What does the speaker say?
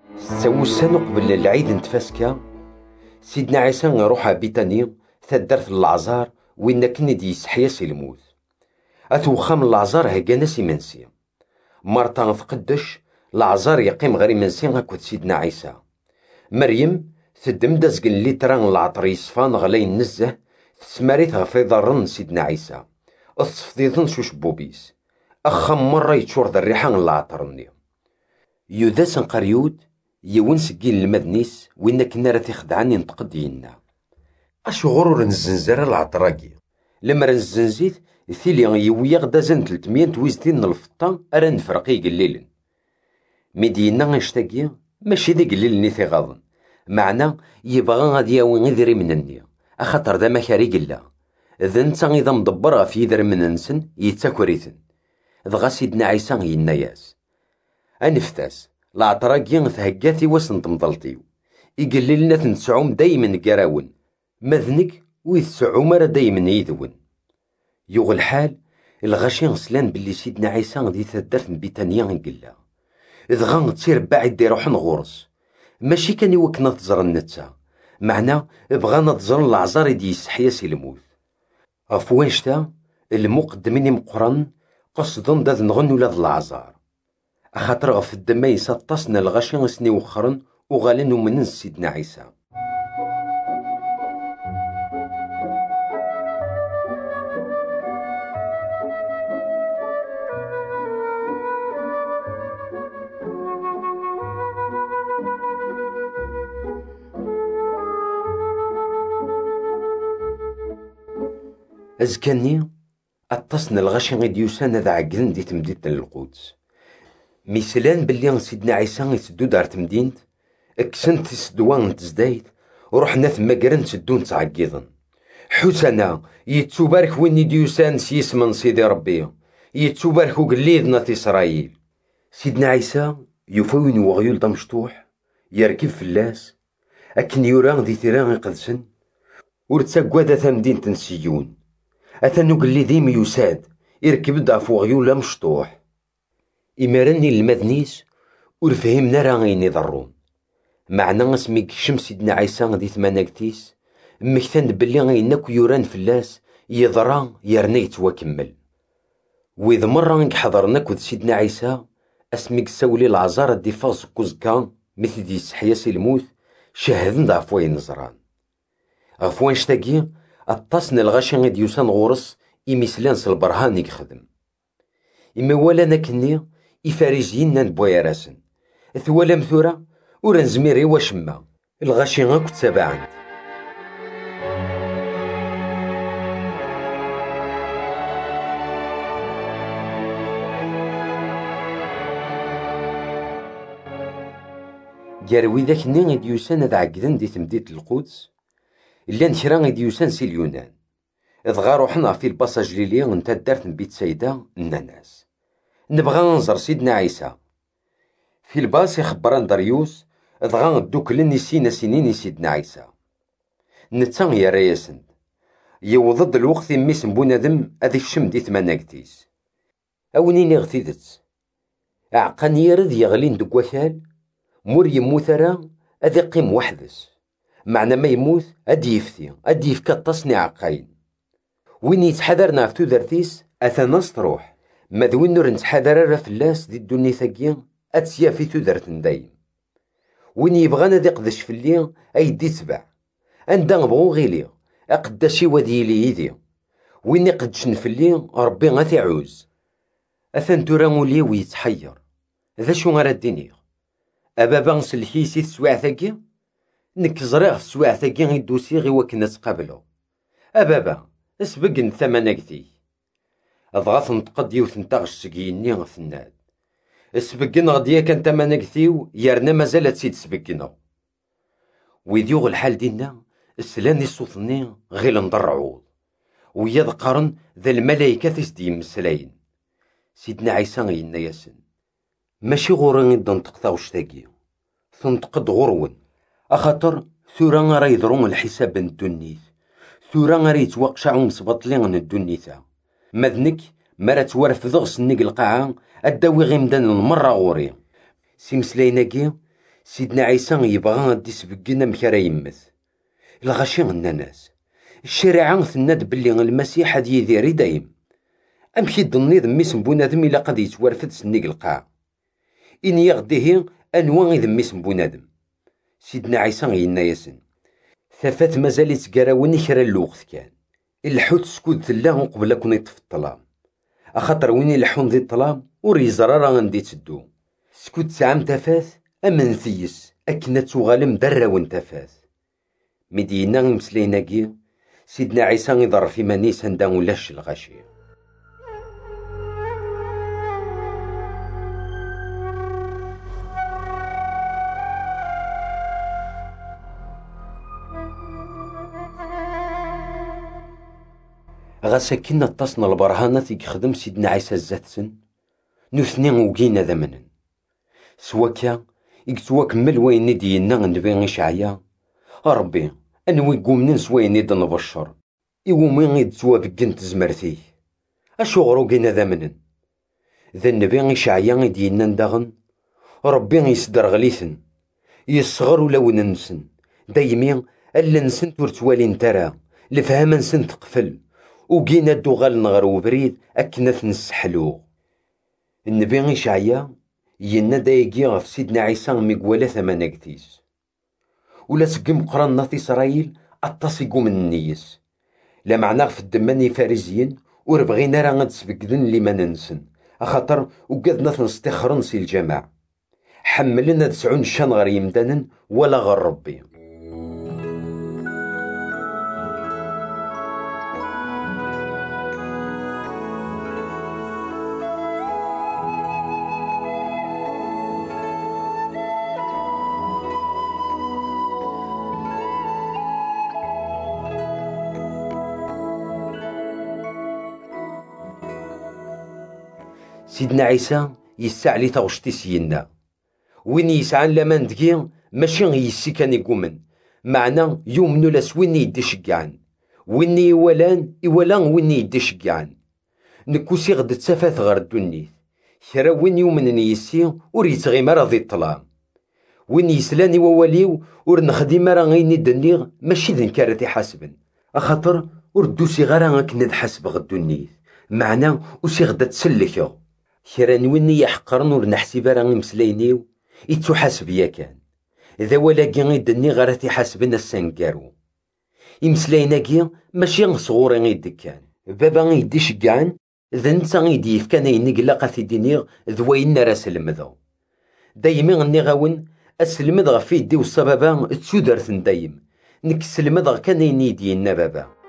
سوسن قبل العيد نتفاسكا. سيدنا عيسى روح بيتاني تدرت العزار وين كني دي يسحياس الموت. أتوخام العزار هكاناس يمنسي مرتا تقدش العزار يقيم غير منسي هاكوت سيدنا عيسى. مريم تدم دازقن اللي تران العطر يصفان غلي النزه تسماريت غفي ضرن سيدنا عيسى الصفديضن شوش بوبيس أخم مرة يتشور ذا الريحان العطرني يوداس قريود يون سجين المدنيس وين كنا راه تخدعني نتقد ينا اش غرور نزنزر العطراكي لما نزنزيت ثيلي يويا غدا زن 300 ويزدين الفطان ارا نفرقي قليلا مدينا نشتاقي ماشي ذي قليل ني غاضن معنا يبغى غادي ياوي غير منني اخاطر ذا ما كاري قلا ذا نتا اذا مدبر في ذر من نسن يتاكوريثن ذغا سيدنا عيسى يناياس انفتاس العطراكي ثهقاتي واسن تمضلتيو يقلي لنا تنسعوم دايما قراون مذنك ويتسعو مرة دايما يذون يوغ الحال الغاشي غسلان باللي سيدنا عيسى غدي تدرت بيتانيا نقلا إذ تصير بعد دي روح نغورس ماشي كان يوكنا تزر النتا معنا بغانا تزر العزار يدي يسحياس الموت غفوان شتا المقدمين مقرن قصدن داذ نغنو لذ العزار أخاطر غف الدما يسطسنا الغاشي غسني وخرن وغالنو من سيدنا عيسى. أزكاني أتصنا الغاشي غيد يوسان هذا عقلن دي تمدينة القدس مثلان باللي سيدنا عيسى يسدو دار تمدينت اكسنت تسدوان تزدايت ورحنا ثما قرن تسدون تعقيضن حسنا يتوبارك وين ديوسان سيس من سيدي ربي يتوبارك وقليدنا إسرائيل. سيدنا عيسى يفوين وغيول دمشطوح يركب فلاس أكن يوران دي تيران قدسن ورتساقوادا ثمدينة نسيون أثنو قلي ذيم يساد يركب دافو غيول مشطوح إمارني المذنيس ورفهمنا راه غين يضرون معنا اسمي كشم سيدنا عيسى غدي ثمانكتيس مكتان بلي غيناك يوران فلاس يضرا يرنا يتواكمل وإذ مرة نحضرناك سيدنا عيسى اسمي كساولي العزارة دي فاز كوزكا مثل دي سحياسي الموت شاهدن ضعف وين نزران غفوان شتاقي التصن الغاشي غيد يوسان غورس إميسلانس البرهان يخدم إما ولا نكني إفاريزيين نبويا راسن ثوالا مثورة ورا نزميري واشما الغاشي غاك تابعند جاروي ذاك ني غيد يوسان هاد عقدن دي تمديت القدس إلا كرا غيد يوسان سي اليونان إذ غا روحنا في الباساج ليلي نتا دارت بيت سيدة الناس نبغى ننظر سيدنا عيسى في الباس يخبران داريوس إذ غا دوكلن سينا سنين سيدنا عيسى نتا يا رياسن يوضد الوقت ميس بونادم أذي الشم دي ثمانكتيس أونيني غثيدت أعقان يرد يغلين دوك وكال مور يموت راه أذي قيم وحدس معنى ما يموت أدي يفتي أدي يفكا تصني عقاين وين يتحذرنا في تودرتيس أثناس تروح ماذوين نور نتحذر راه فلاس دي الدنيا ثقيا أتسيا في تودرت ندايم وين يبغانا دي قدش في الليل أيدي تبع أندا نبغو غيلي أقداشي ودي لي يدي وين يقدشن في الليل ربي غاثي عوز أثن تورا مولي ويتحير ذا شو غرا الدنيا أبابا نسلكيسي تسواع ثقي نك زريغ تسواع ثقي غيدوسي غي وكنا تقابلو أبابا اسبقن ثمانكتي أضغاث نتقد يوثنتاغش سقيني غثناد اسبقن غديا كان ثمانكتيو يارنا مازالت سيد سبقنا ويديوغ الحال دينا السلاني الصوتني غير نضرعوض ويا ذقرن ذا الملايكة تسدي مسلاين سيدنا عيسى غينا ياسن ماشي غورن يدن تقطاوش تاقي ثنتقد غرون أخاطر ثورا راه يضرون الحساب الدنيث ثورا راه يتوقشعو مسبطلين الدنيثا مذنك مرا توارف ضغس النيق القاعة الداوي غيمدان مرة غوري سيمسلايناكي سيدنا عيسى يبغى غادي يسبقنا مكرا يمث الغاشي الناس. الشريعة تناد بلي المسيح هاد يدير دايم أمشي ضني ذميس بونادم إلا قد يتوارفد سنيق القاع إن يغديه أنواع ذميس بونادم. سيدنا عيسى ينا ياسن ثفات مازال يتقراوني كرا اللوغث كان الحوت سكود ثلا قبل كون يطفي الظلام أخاطر وين يلحون ذي الظلام وريزرا راه غندي تدو سكود سعام تفاث أمن ثيس أكنا تغالم درا وين تفاث مدينا مسليناكي سيدنا عيسى يضر في مانيس هندا ولاش الغاشي. غاسا كنا اتصنا البرهانات يخدم سيدنا عيسى الزاتسن نثني وقينا ذمنا سواكا يكتوا كمل وين دينا نبي إشعيا ربي أنوي قومنا سوين نبشر إيومي يدتوا بقنت زمرتي أشو غروقنا ذمنا ذا النبي إشعيا دينا ندغن ربي يصدر غليثن يصغر ولو ننسن دايمين ألا نسن تورتوالين ترى لفهم نسن تقفل وقينا الدغال نغر وبريد أكنث نسحلو. النبي إشعيا ينا دايقي غف سيدنا عيسى ميقوالا ثمانا قتيس ولا سقم قرانا في إسرائيل أتصيقو من النيس لا معناه في الدماني فارزيين وربغينا راه غتسبقدن لي ما ننسن أخاطر وقادنا تنستخرن سي الجماع حملنا تسعون الشان غير يمدانن ولا غير ربي. سيدنا عيسى يسعى لي تغشتي سينا وين يسعى لمن دقي ماشي يسي كان يقومن معنا يومنو لاس وين يدي شقعان وين يولان وين يدي شقعان نكوسي غد تسافات غير الدنيث كرا وين يومن يسي ور يتغي مرا ذي الطلام وين يسلاني وواليو ور نخدي مرا غيني دنيغ ماشي ذن كارتي حاسبن أخاطر ور دوسي غير كنا نحاسب غد الدنيث معنا وسي غدا تسلكو كرا وين يحقرن ور نحسب راه مسلاينيو يتحاسب يا كان إذا ولاكي غيدني غير تيحاسبنا السنكارو يمسلايناكي ماشي صغور غيدكان بابا غيدي شقعان ذا نتا غيدي يفكان ينقلا قاثي دينيغ ذوين راس المذو دايما غني غاون السلمذ غفي يدي والصبابا تسودرثن دايم نك السلمذ كان ينيدي بابا